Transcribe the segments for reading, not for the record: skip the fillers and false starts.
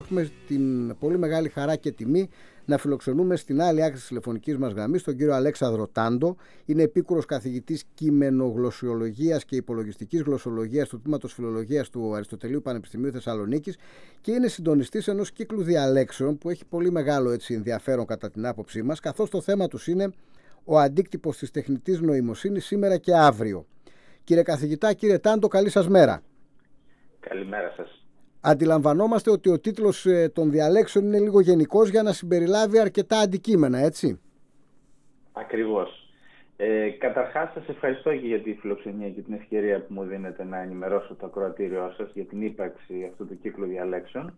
έχουμε την πολύ μεγάλη χαρά και τιμή να φιλοξενούμε στην άλλη άκρη της τηλεφωνικής μας γραμμής τον κύριο Αλέξανδρο Τάντο. Είναι επίκουρος καθηγητής κειμενογλωσσιολογίας και υπολογιστικής γλωσσολογίας του τμήματος φιλολογίας του Αριστοτελείου Πανεπιστημίου Θεσσαλονίκης και είναι συντονιστής ενός κύκλου διαλέξεων που έχει πολύ μεγάλο ενδιαφέρον κατά την άποψή μας, καθώς το θέμα τους είναι ο αντίκτυπος της τεχνητής νοημοσύνης σήμερα και αύριο. Κύριε καθηγητά, κύριε Τάντο, καλή σας μέρα. Καλημέρα σας. Αντιλαμβανόμαστε ότι ο τίτλος των διαλέξεων είναι λίγο γενικός για να συμπεριλάβει αρκετά αντικείμενα, έτσι? Ακριβώς. Καταρχάς, σας ευχαριστώ και για τη φιλοξενία και την ευκαιρία που μου δίνετε να ενημερώσω το ακροατήριό σας για την ύπαρξη αυτού του κύκλου διαλέξεων.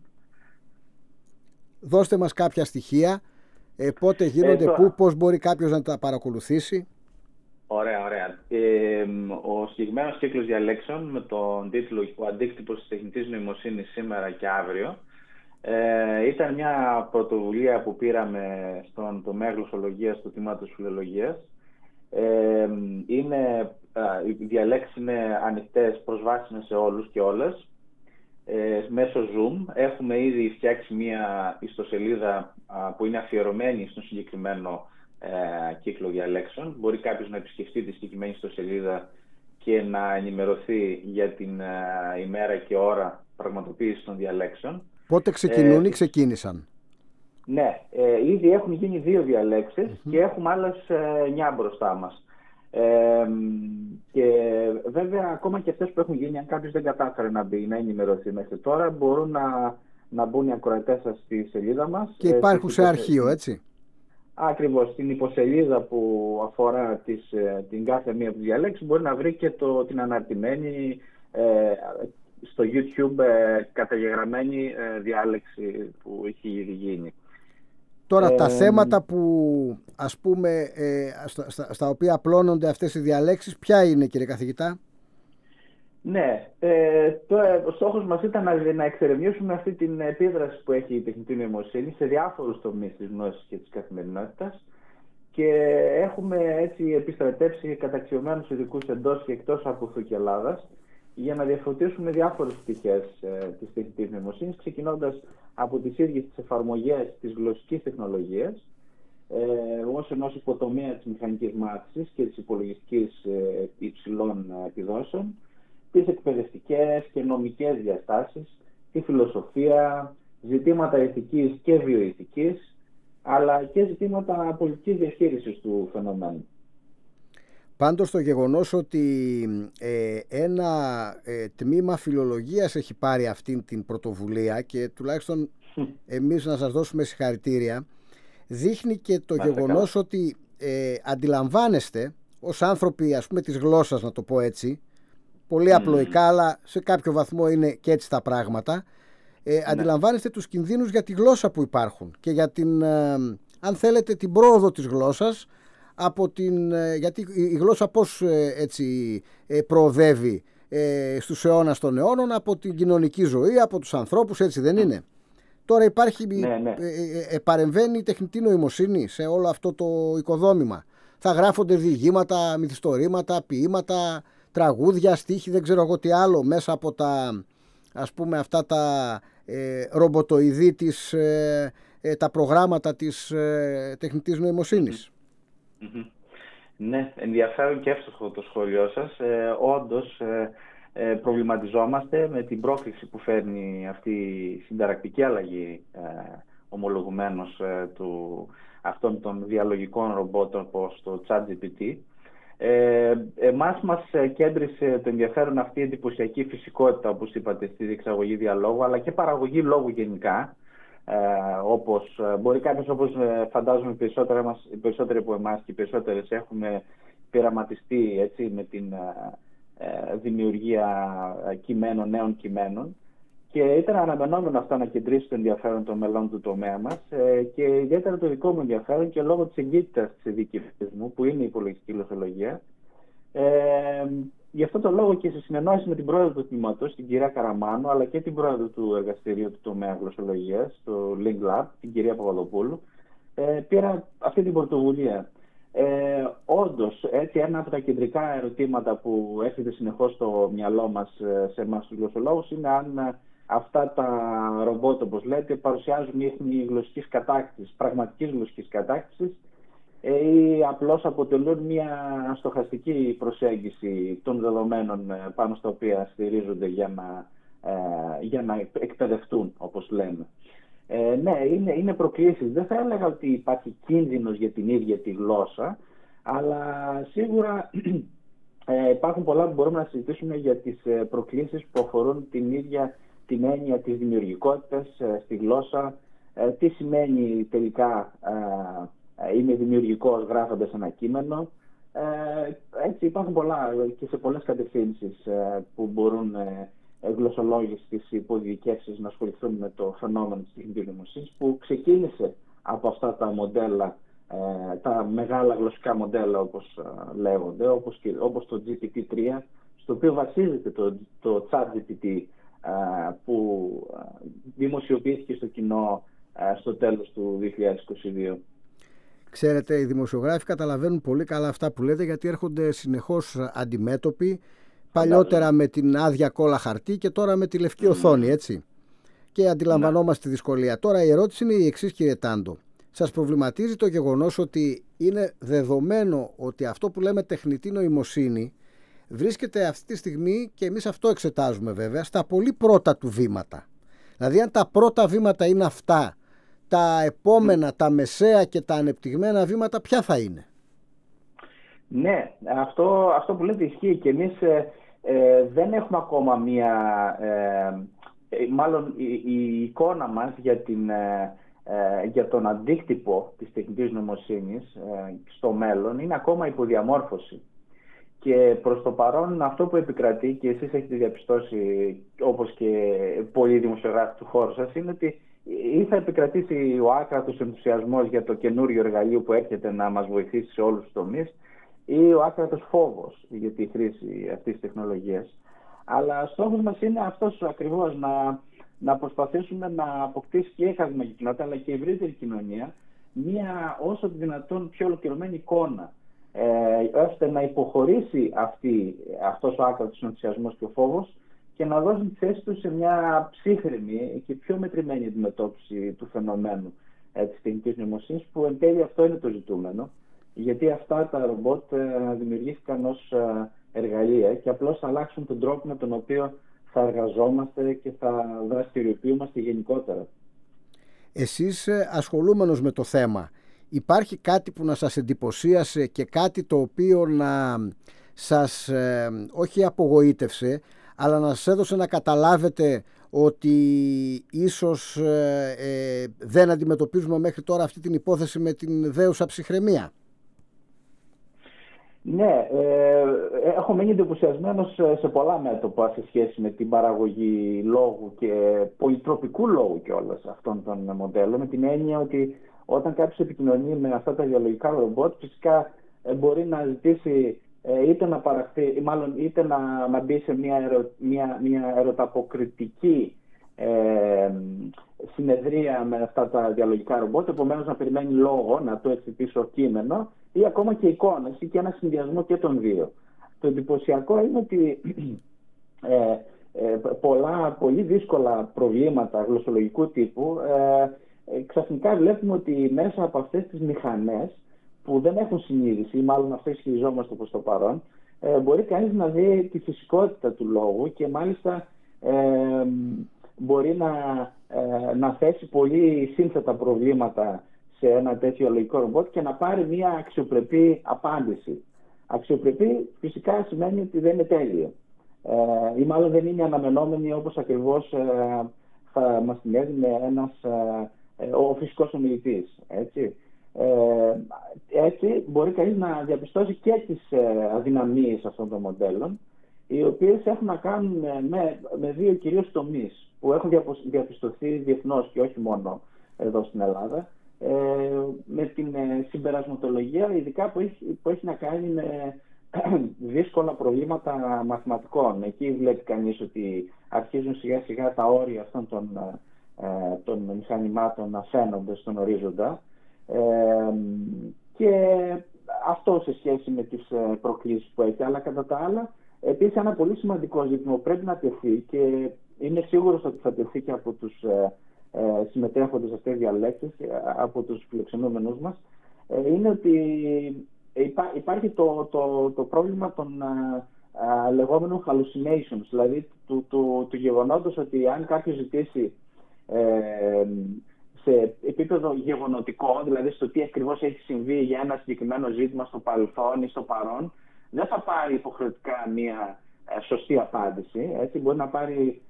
Δώστε μας κάποια στοιχεία, πότε γίνονται, πώς μπορεί κάποιος να τα παρακολουθήσει. Ωραία. Ο συγκεκριμένος κύκλος διαλέξεων με τον τίτλο «Ο αντίκτυπος της τεχνητής νοημοσύνης σήμερα και αύριο» ήταν μια πρωτοβουλία που πήραμε στον τομέα γλωσσολογίας του τμήματος φιλολογίας. Οι διαλέξεις είναι ανοιχτές, προσβάσιμες σε όλους και όλες μέσω Zoom. Έχουμε ήδη φτιάξει μια ιστοσελίδα που είναι αφιερωμένη στον συγκεκριμένο κύκλο διαλέξεων. Μπορεί κάποιος να επισκεφτεί τη συγκεκριμένη ιστοσελίδα και να ενημερωθεί για την ημέρα και ώρα πραγματοποίησης των διαλέξεων. Πότε ξεκινούν ή ξεκίνησαν? Ναι, ήδη έχουν γίνει 2 διαλέξεις και έχουμε άλλες 9 μπροστά μας. Και βέβαια ακόμα και αυτές που έχουν γίνει, αν κάποιος δεν κατάφερε να μπει, να ενημερωθεί μέχρι τώρα, μπορούν να μπουν οι ακροατές σας στη σελίδα μας. Και υπάρχουν σε αρχείο, έτσι? Ακριβώς, στην υποσελίδα που αφορά την κάθε μία από τις διαλέξεις μπορεί να βρει και την αναρτημένη στο YouTube καταγεγραμμένη διάλεξη που έχει ήδη γίνει. Τώρα τα θέματα που ας πούμε στα οποία απλώνονται αυτές οι διαλέξεις, ποια είναι, κύριε καθηγητά? Ναι, ο στόχος μας ήταν να εξερευνήσουμε αυτή την επίδραση που έχει η τεχνητή νοημοσύνη σε διάφορους τομείς της γνώσης και της καθημερινότητας και έχουμε έτσι επιστρατεύσει καταξιωμένους ειδικούς εντός και εκτός από και Ελλάδας για να διαφωτίσουμε διάφορες πτυχές της τεχνητής νοημοσύνης, ξεκινώντας από τις ίδιες τις εφαρμογές της γλωσσικής τεχνολογίας ως ενός υποτομέα της μηχανικής μάθησης και της υπολογιστικής υψηλών επιδόσεων, τις εκπαιδευτικές και νομικές διαστάσεις, τη φιλοσοφία, ζητήματα ηθικής και βιοηθικής, αλλά και ζητήματα πολιτικής διαχείρισης του φαινομένου. Πάντως το γεγονός ότι ένα τμήμα φιλολογίας έχει πάρει αυτή την πρωτοβουλία και τουλάχιστον εμείς να σας δώσουμε συγχαρητήρια, δείχνει και το γεγονός ότι αντιλαμβάνεστε ως άνθρωποι, ας πούμε, της γλώσσας, να το πω έτσι, πολύ απλοϊκά, αλλά σε κάποιο βαθμό είναι και έτσι τα πράγματα. Αντιλαμβάνεστε τους κινδύνους για τη γλώσσα που υπάρχουν και για την, αν θέλετε, την πρόοδο της γλώσσας, γιατί η γλώσσα πώς έτσι προοδεύει στους αιώνας των αιώνων, από την κοινωνική ζωή, από τους ανθρώπους, έτσι δεν είναι? Τώρα υπάρχει, παρεμβαίνει η τεχνητή νοημοσύνη σε όλο αυτό το οικοδόμημα. Θα γράφονται διηγήματα, μυθιστορήματα, ποίηματα, τραγούδια, στίχοι, δεν ξέρω εγώ τι άλλο, μέσα από τα, ας πούμε, αυτά τα ρομποτοειδή τα προγράμματα της τεχνητής νοημοσύνης. Ναι, ενδιαφέρον και εύστοχο το σχόλιο σας. Όντως προβληματιζόμαστε με την πρόκληση που φέρνει αυτή η συνταρακτική αλλαγή ομολογουμένως αυτών των διαλογικών ρομπότ όπως το ChatGPT. Εμάς μας κέντρισε το ενδιαφέρον αυτή η εντυπωσιακή φυσικότητα, όπως είπατε, στη διεξαγωγή διαλόγου, αλλά και παραγωγή λόγου γενικά. Όπως μπορεί κάποιος, όπως φαντάζομαι οι περισσότεροι από εμάς και οι περισσότερες έχουμε πειραματιστεί, έτσι, με την δημιουργία κειμένων, νέων κειμένων, και ήταν αναμενόμενο αυτό να κεντρήσει το ενδιαφέρον των μελών του τομέα μας και ιδιαίτερα το δικό μου ενδιαφέρον και λόγω της εγκύτητας της ειδίκευσης μου, που είναι η υπολογιστική γλωσσολογία. Γι' αυτό το λόγο και σε συνεννόηση με την πρόεδρο του τμήματος, την κυρία Καραμάνου, αλλά και την πρόεδρο του εργαστηρίου του τομέα γλωσσολογίας, το Link Lab, την κυρία Παπαδοπούλου, πήρα αυτή την πρωτοβουλία. Όντως, έτσι, ένα από τα κεντρικά ερωτήματα που έρχεται συνεχώς στο μυαλό μας, σε εμάς τους γλωσσολόγους, είναι αυτά τα ρομπότ, όπως λέτε, παρουσιάζουν ίχνη γλωσσικής κατάκτησης, πραγματικής γλωσσικής κατάκτησης, ή απλώς αποτελούν μια στοχαστική προσέγγιση των δεδομένων πάνω στα οποία στηρίζονται για να εκπαιδευτούν, όπως λέμε. Ναι, είναι προκλήσεις. Δεν θα έλεγα ότι υπάρχει κίνδυνος για την ίδια τη γλώσσα, αλλά σίγουρα υπάρχουν πολλά που μπορούμε να συζητήσουμε για τις προκλήσεις που αφορούν την ίδια την έννοια της δημιουργικότητας στη γλώσσα. Τι σημαίνει τελικά είμαι δημιουργικός γράφοντας ένα κείμενο. Έτσι υπάρχουν πολλά και σε πολλές κατευθύνσεις που μπορούν γλωσσολόγοι στις υποδιοικεύσεις να ασχοληθούν με το φαινόμενο της τεχνητής νοημοσύνης, που ξεκίνησε από αυτά τα μοντέλα, τα μεγάλα γλωσσικά μοντέλα, όπως λέγονται, όπως το GPT-3, στο οποίο βασίζεται το ChatGPT, που δημοσιοποιήθηκε στο κοινό στο τέλος του 2022. Ξέρετε, οι δημοσιογράφοι καταλαβαίνουν πολύ καλά αυτά που λέτε, γιατί έρχονται συνεχώς αντιμέτωποι, παλιότερα με την άδεια κόλλα χαρτί και τώρα με τη λευκή οθόνη, έτσι. Και αντιλαμβανόμαστε τη δυσκολία. Τώρα η ερώτηση είναι η εξής, κύριε Τάντο. Σας προβληματίζει το γεγονός ότι είναι δεδομένο ότι αυτό που λέμε τεχνητή νοημοσύνη βρίσκεται αυτή τη στιγμή, και εμείς αυτό εξετάζουμε βέβαια, στα πολύ πρώτα του βήματα? Δηλαδή, αν τα πρώτα βήματα είναι αυτά, τα επόμενα, τα μεσαία και τα ανεπτυγμένα βήματα ποια θα είναι? Ναι, αυτό που λέτε ισχύει, και εμείς δεν έχουμε ακόμα μάλλον η εικόνα μας για τον αντίκτυπο της τεχνητής νοημοσύνης στο μέλλον είναι ακόμα υποδιαμόρφωση. Και προς το παρόν αυτό που επικρατεί, και εσείς έχετε διαπιστώσει όπως και πολλοί δημοσιογράφοι του χώρου σας, είναι ότι ή θα επικρατήσει ο άκρατος ενθουσιασμός για το καινούριο εργαλείο που έρχεται να μας βοηθήσει σε όλους τους τομείς, ή ο άκρατος φόβος για τη χρήση αυτής της τεχνολογίας. Αλλά στόχος μας είναι αυτός ακριβώς, να προσπαθήσουμε να αποκτήσει και η ακαδημαϊκή κοινότητα, αλλά και η ευρύτερη κοινωνία, μια όσο το δυνατόν πιο ολοκληρωμένη εικόνα, ώστε να υποχωρήσει αυτός ο άκρατος ενθουσιασμός και ο φόβος και να δώσει τη θέση του σε μια ψύχρεμη και πιο μετρημένη αντιμετώπιση του φαινομένου της τεχνητής νοημοσύνης, που εν τέλει αυτό είναι το ζητούμενο, γιατί αυτά τα ρομπότ δημιουργήθηκαν ως εργαλεία και απλώς θα αλλάξουν τον τρόπο με τον οποίο θα εργαζόμαστε και θα δραστηριοποιούμαστε γενικότερα. Εσείς, ασχολούμενος με το θέμα, υπάρχει κάτι που να σας εντυπωσίασε και κάτι το οποίο να σας όχι απογοήτευσε, αλλά να σας έδωσε να καταλάβετε ότι ίσως δεν αντιμετωπίζουμε μέχρι τώρα αυτή την υπόθεση με την δέουσα ψυχραιμία? Ναι, έχω μείνει εντυπωσιασμένος σε πολλά μέτωπα σε σχέση με την παραγωγή λόγου και πολυτροπικού λόγου κιόλας αυτών των μοντέλων, με την έννοια ότι όταν κάποιος επικοινωνεί με αυτά τα διαλογικά ρομπότ, φυσικά μπορεί να ζητήσει είτε να παραχθεί, μάλλον είτε να μπει σε μια ερωταποκριτική συνεδρία με αυτά τα διαλογικά ρομπότ, επομένως να περιμένει λόγο, να του έρθει πίσω κείμενο ή ακόμα και εικόνες ή και ένα συνδυασμό και των δύο. Το εντυπωσιακό είναι ότι πολύ δύσκολα προβλήματα γλωσσολογικού τύπου ξαφνικά βλέπουμε ότι μέσα από αυτές τις μηχανές που δεν έχουν συνείδηση, ή μάλλον αυτό ισχυριζόμαστε προς το παρόν, μπορεί κανείς να δει τη φυσικότητα του λόγου και μάλιστα μπορεί να θέσει πολύ σύνθετα προβλήματα σε ένα τέτοιο λογικό ρομπότ και να πάρει μια αξιοπρεπή απάντηση. Αξιοπρεπή φυσικά σημαίνει ότι δεν είναι τέλειο, ή μάλλον δεν είναι αναμενόμενη όπως ακριβώς θα μας την έδινε ο φυσικός ομιλητής. Έτσι μπορεί κανείς να διαπιστώσει και τις αδυναμίες αυτών των μοντέλων, οι οποίες έχουν να κάνουν με δύο κυρίως τομείς που έχουν διαπιστωθεί διεθνώς και όχι μόνο εδώ στην Ελλάδα, με την συμπερασματολογία, ειδικά που έχει να κάνει με δύσκολα προβλήματα μαθηματικών. Εκεί βλέπει κανείς ότι αρχίζουν σιγά σιγά τα όρια αυτών των μηχανημάτων να φαίνονται στον ορίζοντα, και αυτό σε σχέση με τις προκλήσεις που έχει. Αλλά κατά τα άλλα, επίσης ένα πολύ σημαντικό ζήτημα που πρέπει να τεθεί, και είναι σίγουρος ότι θα τεθεί και από τους συμμετέχοντες σε αυτές τις διαλέξεις, από τους φιλοξενούμενους μας, είναι ότι υπάρχει το πρόβλημα των λεγόμενων hallucinations, δηλαδή του γεγονότος ότι αν κάποιος ζητήσει σε επίπεδο γεγονοτικό, δηλαδή στο τι ακριβώς έχει συμβεί για ένα συγκεκριμένο ζήτημα στο παρελθόν ή στο παρόν, δεν θα πάρει υποχρεωτικά μία σωστή απάντηση. Έτσι, μπορεί να πάρει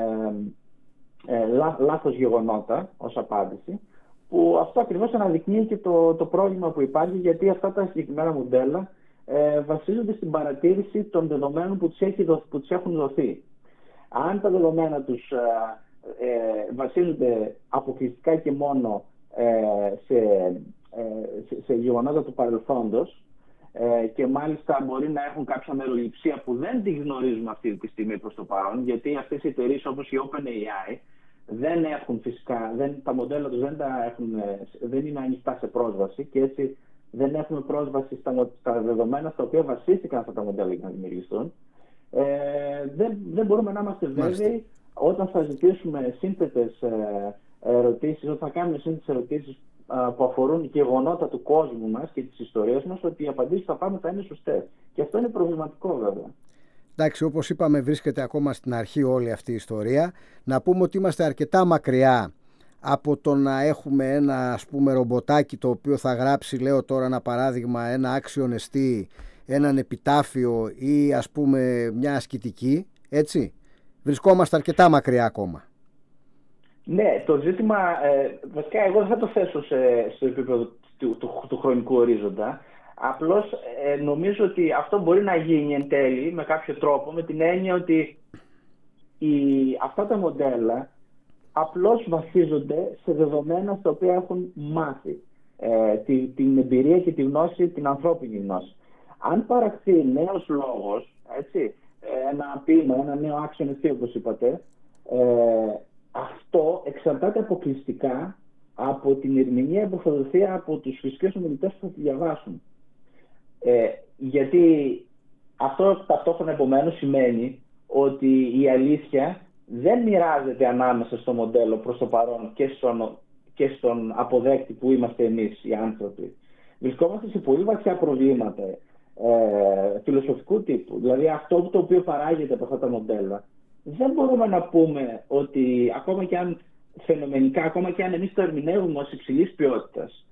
λάθος γεγονότα ως απάντηση, που αυτό ακριβώς αναδεικνύει και το πρόβλημα που υπάρχει, γιατί αυτά τα συγκεκριμένα μοντέλα βασίζονται στην παρατήρηση των δεδομένων που τους έχουν δοθεί. Αν τα δεδομένα τους βασίζονται αποκλειστικά και μόνο σε γεγονότα του παρελθόντος, και μάλιστα μπορεί να έχουν κάποια μεροληψία που δεν τη γνωρίζουμε αυτή τη στιγμή προς το παρόν, γιατί αυτές οι εταιρείες όπως η OpenAI δεν έχουν φυσικά, τα μοντέλα τους δεν είναι ανοιχτά σε πρόσβαση, και έτσι δεν έχουμε πρόσβαση στα δεδομένα στα οποία βασίστηκαν αυτά τα μοντέλα για να δημιουργηθούν. Δεν μπορούμε να είμαστε βέβαιοι όταν θα ζητήσουμε σύνθετες ερωτήσεις, όταν θα κάνουμε σύνθετες ερωτήσεις που αφορούν γεγονότα του κόσμου μας και της ιστορίας μας, ότι οι απαντήσεις θα πάμε θα είναι σωστές. Και αυτό είναι προβληματικό βέβαια. Εντάξει, όπως είπαμε, βρίσκεται ακόμα στην αρχή όλη αυτή η ιστορία. Να πούμε ότι είμαστε αρκετά μακριά από το να έχουμε ένα, ας πούμε, ρομποτάκι το οποίο θα γράψει, λέω τώρα ένα παράδειγμα, ένα άξιον εστί, έναν επιτάφιο ή ας πούμε μια ασκητική, έτσι. Βρισκόμαστε αρκετά μακριά ακόμα. Ναι, το ζήτημα, βασικά εγώ δεν θα το θέσω στο επίπεδο του χρονικού ορίζοντα. Απλώς νομίζω ότι αυτό μπορεί να γίνει εν τέλει με κάποιο τρόπο, με την έννοια ότι αυτά τα μοντέλα απλώς βασίζονται σε δεδομένα στα οποία έχουν μάθει την εμπειρία και τη γνώση, την ανθρώπινη γνώση. Αν παραχθεί νέος λόγος, έτσι, ένα ποίημα, ένα νέο άξιον εστί όπως είπατε, αυτό εξαρτάται αποκλειστικά από την ερμηνεία που θα δοθεί από τους φυσικούς ομιλητές που θα τη διαβάσουν. Γιατί αυτό ταυτόχρονα επομένως σημαίνει ότι η αλήθεια δεν μοιράζεται ανάμεσα στο μοντέλο προς το παρόν και στον αποδέκτη που είμαστε εμείς οι άνθρωποι. Βρισκόμαστε σε πολύ βαθιά προβλήματα φιλοσοφικού τύπου. Δηλαδή αυτό το οποίο παράγεται από αυτά τα μοντέλα, δεν μπορούμε να πούμε ότι ακόμα και αν φαινομενικά, ακόμα και αν εμείς το ερμηνεύουμε ως υψηλής ποιότητας,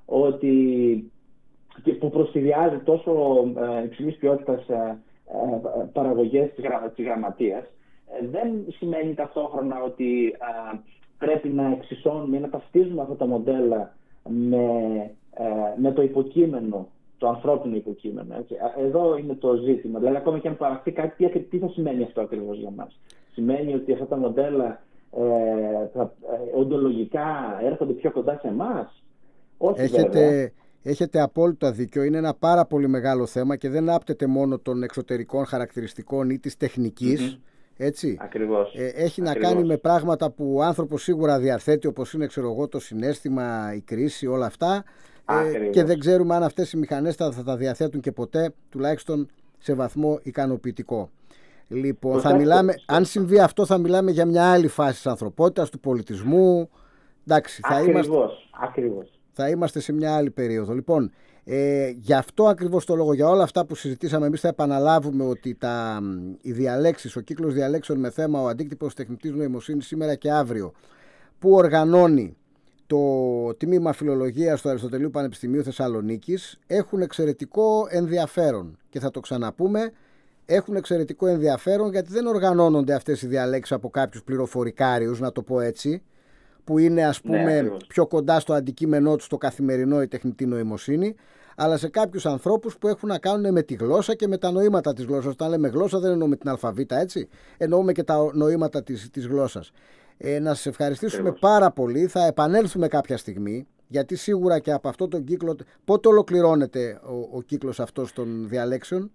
που προσφυδιάζει τόσο υψηλής ποιότητας παραγωγές της γραμματείας, δεν σημαίνει ταυτόχρονα ότι πρέπει να εξισώνουμε ή να ταυτίζουμε αυτά τα μοντέλα με το υποκείμενο, το ανθρώπινο υποκείμενο. Έτσι. Εδώ είναι το ζήτημα. Δηλαδή, ακόμα και αν παραχθεί κάτι, τι θα σημαίνει αυτό ακριβώς για μας? Σημαίνει ότι αυτά τα μοντέλα οντολογικά έρχονται πιο κοντά σε εμάς? Όχι, βέβαια. Έχετε απόλυτα δίκιο. Είναι ένα πάρα πολύ μεγάλο θέμα και δεν άπτεται μόνο των εξωτερικών χαρακτηριστικών ή της τεχνικής. Έτσι. Ακριβώς. Έχει να κάνει με πράγματα που ο άνθρωπος σίγουρα διαθέτει, όπως είναι, ξέρω εγώ, το συναίσθημα, η κρίση, όλα αυτά. Και δεν ξέρουμε αν αυτές οι μηχανές θα τα διαθέτουν και ποτέ, τουλάχιστον σε βαθμό ικανοποιητικό. Λοιπόν, αν συμβεί αυτό, θα μιλάμε για μια άλλη φάση της ανθρωπότητας, του πολιτισμού. Εντάξει, ακριβώς. Θα είμαστε σε μια άλλη περίοδο. Λοιπόν, γι' αυτό ακριβώς το λόγο, για όλα αυτά που συζητήσαμε, εμείς θα επαναλάβουμε ότι οι διαλέξεις, ο κύκλος διαλέξεων με θέμα ο αντίκτυπος τεχνητής νοημοσύνης σήμερα και αύριο, που οργανώνει το τμήμα φιλολογίας του Αριστοτελείου Πανεπιστημίου Θεσσαλονίκης, έχουν εξαιρετικό ενδιαφέρον. Και θα το ξαναπούμε, έχουν εξαιρετικό ενδιαφέρον γιατί δεν οργανώνονται αυτές οι διαλέξεις από κάποιους πληροφορικάριους, να το πω έτσι, που είναι, ας πούμε, πιο κοντά στο αντικείμενό τους, το καθημερινό, η τεχνητή νοημοσύνη, αλλά σε κάποιους ανθρώπους που έχουν να κάνουν με τη γλώσσα και με τα νοήματα της γλώσσας. Όταν λέμε γλώσσα δεν εννοούμε την αλφαβήτα, έτσι, εννοούμε και τα νοήματα της γλώσσας. Να σας ευχαριστήσουμε πάρα πολύ. Θα επανέλθουμε κάποια στιγμή, γιατί σίγουρα και από αυτό τον κύκλο... Πότε ολοκληρώνεται ο κύκλος αυτός των διαλέξεων?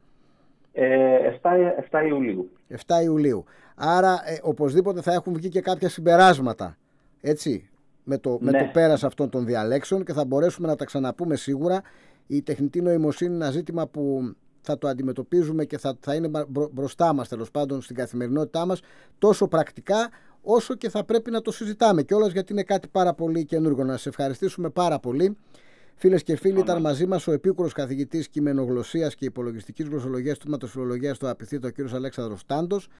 7 Ιουλίου. 7 Ιουλίου. Άρα οπωσδήποτε θα έχουν βγει και κάποια συμπεράσματα, έτσι, με το πέρας αυτών των διαλέξεων, και θα μπορέσουμε να τα ξαναπούμε σίγουρα. Η τεχνητή νοημοσύνη είναι ένα ζήτημα που θα το αντιμετωπίζουμε και θα είναι μπροστά μας, τέλος πάντων, στην καθημερινότητά μας, τόσο πρακτικά όσο και θα πρέπει να το συζητάμε κιόλας, γιατί είναι κάτι πάρα πολύ καινούργιο. Να σε ευχαριστήσουμε πάρα πολύ. Φίλες και φίλοι, ήταν μαζί μας ο επίκουρος καθηγητής κειμενογλωσσίας και υπολογιστικής γλωσσολογίας του Τμήματος Φιλολογίας του ΑΠΙΘΙ, ο κ. Αλέξανδρος Τάντος.